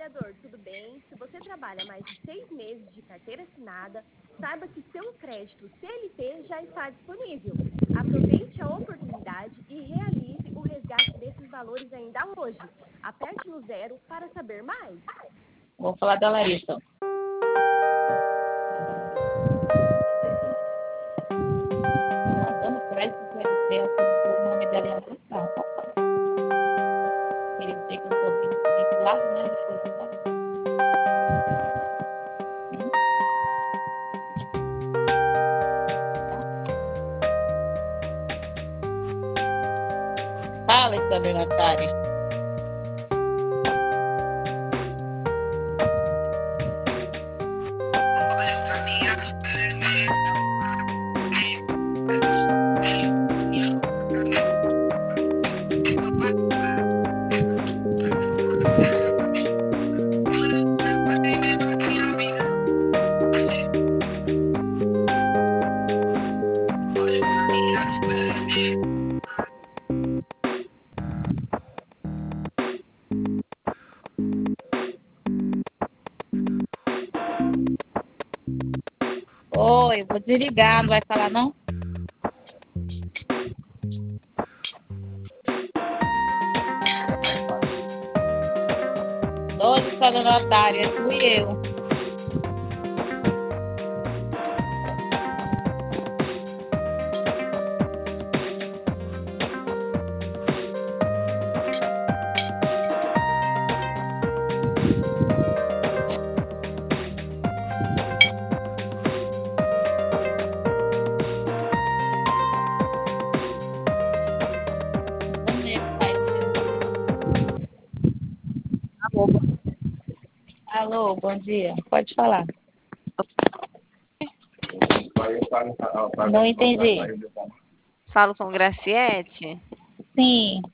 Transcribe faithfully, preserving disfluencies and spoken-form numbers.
trabalhador, tudo bem? Se você trabalha mais de seis meses de carteira assinada, saiba que seu crédito C L T já está disponível. Aproveite a oportunidade e realize o resgate desses valores ainda hoje. Aperte no zero para saber mais. Vou falar da Larissa. Dando crédito C L T, o nome dela é Assunção. Queria dizer que eu estou vindo curricular, né? Depois eu faço. Fala, Isabel Natália. Oi, vou desligar, não vai falar não? Doze para a notária, tu e eu. Alô, Alô, bom dia. Pode falar. Não entendi. Falo com Graciete? Sim.